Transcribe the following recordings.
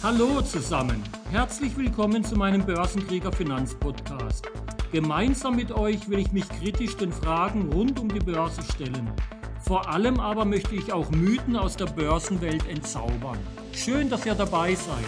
Hallo zusammen, herzlich willkommen zu meinem Börsenkrieger Finanzpodcast. Gemeinsam mit euch will ich mich kritisch den Fragen rund um die Börse stellen. Vor allem aber möchte ich auch Mythen aus der Börsenwelt entzaubern. Schön, dass ihr dabei seid.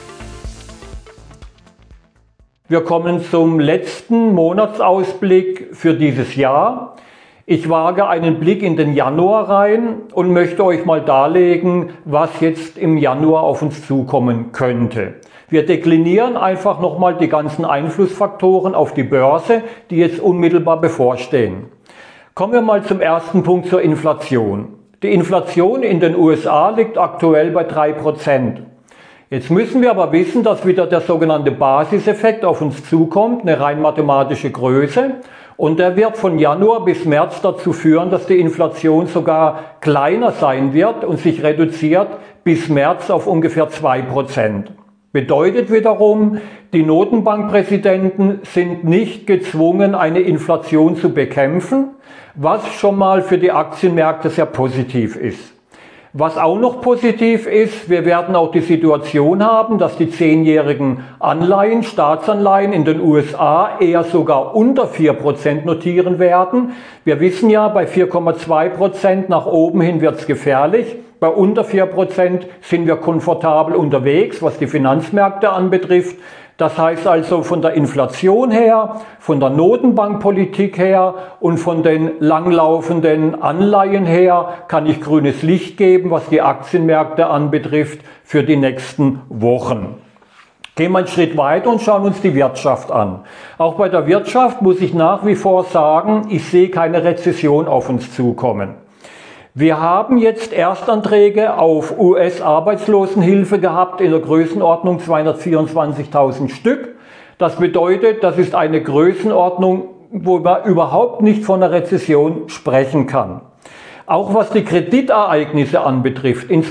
Wir kommen zum letzten Monatsausblick für dieses Jahr. Ich wage einen Blick in den Januar rein und möchte euch mal darlegen, was jetzt im Januar auf uns zukommen könnte. Wir deklinieren einfach nochmal die ganzen Einflussfaktoren auf die Börse, die jetzt unmittelbar bevorstehen. Kommen wir mal zum ersten Punkt, zur Inflation. Die Inflation in den USA liegt aktuell bei 3%. Jetzt müssen wir aber wissen, dass wieder der sogenannte Basiseffekt auf uns zukommt, eine rein mathematische Größe. Und der wird von Januar bis März dazu führen, dass die Inflation sogar kleiner sein wird und sich reduziert bis März auf ungefähr 2%. Bedeutet wiederum, die Notenbankpräsidenten sind nicht gezwungen, eine Inflation zu bekämpfen, was schon mal für die Aktienmärkte sehr positiv ist. Was auch noch positiv ist, wir werden auch die Situation haben, dass die 10-jährigen Anleihen, Staatsanleihen in den USA eher sogar unter 4% notieren werden. Wir wissen ja, bei 4,2% nach oben hin wird es gefährlich. Bei unter 4% sind wir komfortabel unterwegs, was die Finanzmärkte anbetrifft. Das heißt also von der Inflation her, von der Notenbankpolitik her und von den langlaufenden Anleihen her kann ich grünes Licht geben, was die Aktienmärkte anbetrifft für die nächsten Wochen. Gehen wir einen Schritt weiter und schauen uns die Wirtschaft an. Auch bei der Wirtschaft muss ich nach wie vor sagen, ich sehe keine Rezession auf uns zukommen. Wir haben jetzt Erstanträge auf US-Arbeitslosenhilfe gehabt in der Größenordnung 224.000 Stück. Das bedeutet, das ist eine Größenordnung, wo man überhaupt nicht von einer Rezession sprechen kann. Auch was die Kreditereignisse anbetrifft in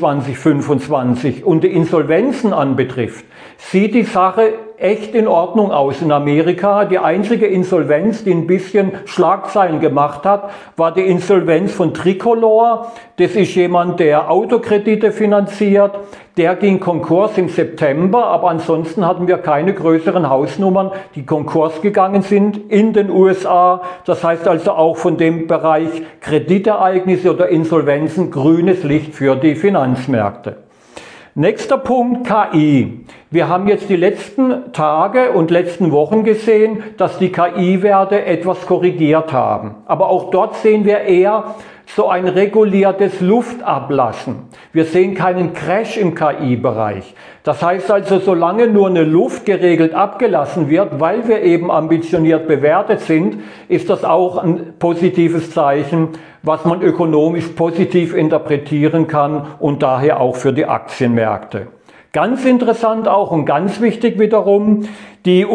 2025 und die Insolvenzen anbetrifft, sieht die Sache echt in Ordnung aus in Amerika. Die einzige Insolvenz, die ein bisschen Schlagzeilen gemacht hat, war die Insolvenz von Tricolor. Das ist jemand, der Autokredite finanziert. Der ging Konkurs im September, aber ansonsten hatten wir keine größeren Hausnummern, die Konkurs gegangen sind in den USA. Das heißt also auch von dem Bereich Kreditereignisse oder Insolvenzen grünes Licht für die Finanzmärkte. Nächster Punkt, KI. Wir haben jetzt die letzten Tage und letzten Wochen gesehen, dass die KI-Werte etwas korrigiert haben. Aber auch dort sehen wir eher so ein reguliertes Luftablassen. Wir sehen keinen Crash im KI-Bereich. Das heißt also, solange nur eine Luft geregelt abgelassen wird, weil wir eben ambitioniert bewertet sind, ist das auch ein positives Zeichen, was man ökonomisch positiv interpretieren kann und daher auch für die Aktienmärkte. Ganz interessant auch und ganz wichtig wiederum, die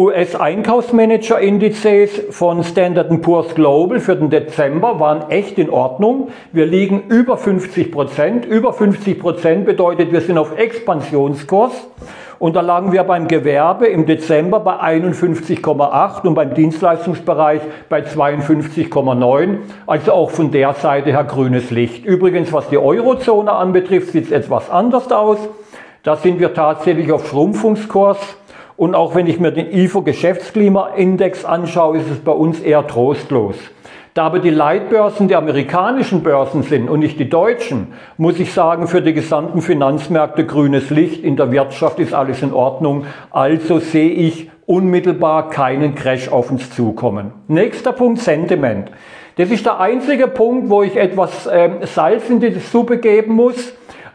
US-Einkaufsmanager-Indizes von Standard & Poor's Global für den Dezember waren echt in Ordnung. Wir liegen über 50%. Über 50% bedeutet, wir sind auf Expansionskurs. Und da lagen wir beim Gewerbe im Dezember bei 51,8 und beim Dienstleistungsbereich bei 52,9. Also auch von der Seite her grünes Licht. Übrigens, was die Eurozone anbetrifft, sieht es etwas anders aus. Da sind wir tatsächlich auf Schrumpfungskurs und auch wenn ich mir den IFO-Geschäftsklimaindex anschaue, ist es bei uns eher trostlos. Da aber die Leitbörsen die amerikanischen Börsen sind und nicht die deutschen, muss ich sagen, für die gesamten Finanzmärkte grünes Licht, in der Wirtschaft ist alles in Ordnung, also sehe ich unmittelbar keinen Crash auf uns zukommen. Nächster Punkt, Sentiment. Das ist der einzige Punkt, wo ich etwas Salz in die Suppe geben muss,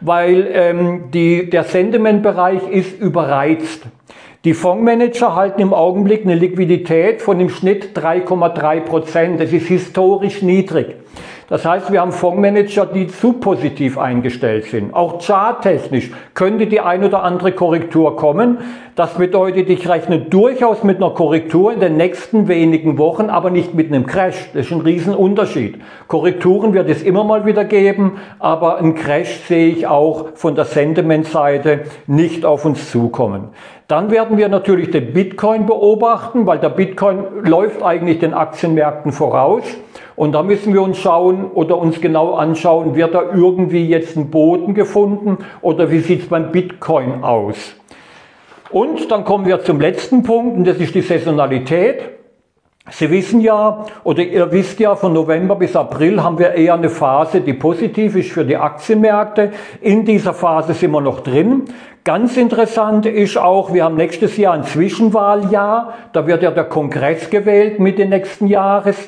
weil der Sentimentbereich ist überreizt. Die Fondsmanager halten im Augenblick eine Liquidität von im Schnitt 3,3%. Das ist historisch niedrig. Das heißt, wir haben Fondsmanager, die zu positiv eingestellt sind. Auch charttechnisch könnte die ein oder andere Korrektur kommen. Das bedeutet, ich rechne durchaus mit einer Korrektur in den nächsten wenigen Wochen, aber nicht mit einem Crash. Das ist ein Riesenunterschied. Korrekturen wird es immer mal wieder geben, aber einen Crash sehe ich auch von der Sentimentseite nicht auf uns zukommen. Dann werden wir natürlich den Bitcoin beobachten, weil der Bitcoin läuft eigentlich den Aktienmärkten voraus. Und da müssen wir uns schauen oder uns genau anschauen, wird da irgendwie jetzt ein Boden gefunden oder wie sieht es beim Bitcoin aus? Und dann kommen wir zum letzten Punkt, und das ist die Saisonalität. Sie wissen ja, oder ihr wisst ja, von November bis April haben wir eher eine Phase, die positiv ist für die Aktienmärkte. In dieser Phase sind wir noch drin. Ganz interessant ist auch, wir haben nächstes Jahr ein Zwischenwahljahr. Da wird ja der Kongress gewählt Mitte nächsten Jahres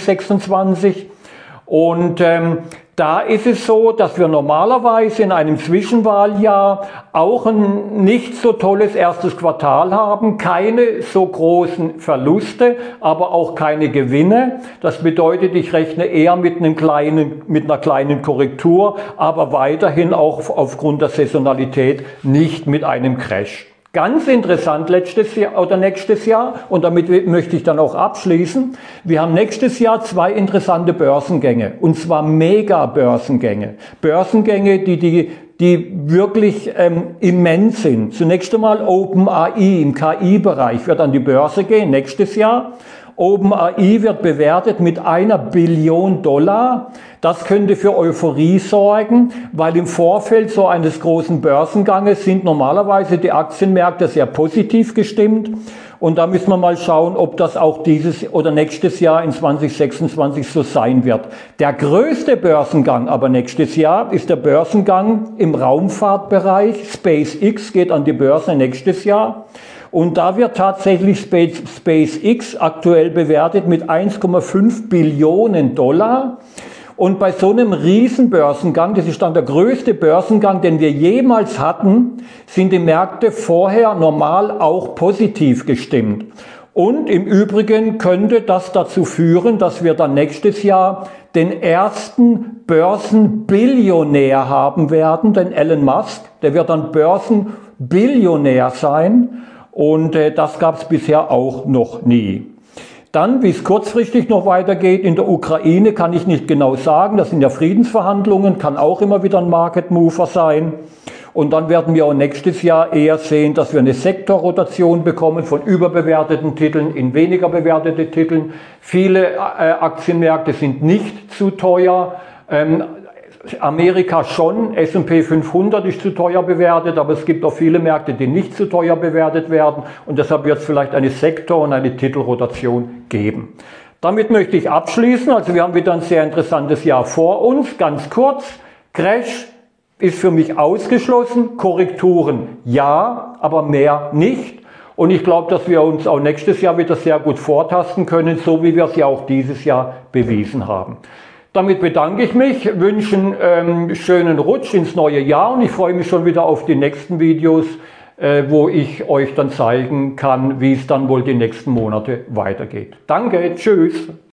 2026. Und da ist es so, dass wir normalerweise in einem Zwischenwahljahr auch ein nicht so tolles erstes Quartal haben, keine so großen Verluste, aber auch keine Gewinne. Das bedeutet, ich rechne eher mit einer kleinen Korrektur, aber weiterhin auch aufgrund der Saisonalität nicht mit einem Crash. Ganz interessant letztes Jahr oder nächstes Jahr, und damit möchte ich dann auch abschließen, wir haben nächstes Jahr 2 interessante Börsengänge, und zwar Mega-Börsengänge. Börsengänge, die wirklich immens sind. Zunächst einmal OpenAI im KI-Bereich wird an die Börse gehen nächstes Jahr. OpenAI wird bewertet mit $1 Billion. Das könnte für Euphorie sorgen, weil im Vorfeld so eines großen Börsenganges sind normalerweise die Aktienmärkte sehr positiv gestimmt. Und da müssen wir mal schauen, ob das auch dieses oder nächstes Jahr in 2026 so sein wird. Der größte Börsengang aber nächstes Jahr ist der Börsengang im Raumfahrtbereich. SpaceX geht an die Börse nächstes Jahr. Und da wird tatsächlich SpaceX aktuell bewertet mit $1,5 Billionen. Und bei so einem Riesenbörsengang, das ist dann der größte Börsengang, den wir jemals hatten, sind die Märkte vorher normal auch positiv gestimmt. Und im Übrigen könnte das dazu führen, dass wir dann nächstes Jahr den ersten Börsenbillionär haben werden, den Elon Musk. Der wird dann Börsenbillionär sein. Und das gab es bisher auch noch nie. Dann, wie es kurzfristig noch weitergeht, in der Ukraine kann ich nicht genau sagen. Das sind ja Friedensverhandlungen, kann auch immer wieder ein Market Mover sein. Und dann werden wir auch nächstes Jahr eher sehen, dass wir eine Sektorrotation bekommen von überbewerteten Titeln in weniger bewertete Titeln. Viele Aktienmärkte sind nicht zu teuer. Amerika schon, S&P 500 ist zu teuer bewertet, aber es gibt auch viele Märkte, die nicht zu teuer bewertet werden, und deshalb wird es vielleicht eine Sektor- und eine Titelrotation geben. Damit möchte ich abschließen. Also wir haben wieder ein sehr interessantes Jahr vor uns. Ganz kurz, Crash ist für mich ausgeschlossen, Korrekturen ja, aber mehr nicht. Und ich glaube, dass wir uns auch nächstes Jahr wieder sehr gut vortasten können, so wie wir es ja auch dieses Jahr bewiesen haben. Damit bedanke ich mich, wünsche einen schönen Rutsch ins neue Jahr, und ich freue mich schon wieder auf die nächsten Videos, wo ich euch dann zeigen kann, wie es dann wohl die nächsten Monate weitergeht. Danke, tschüss!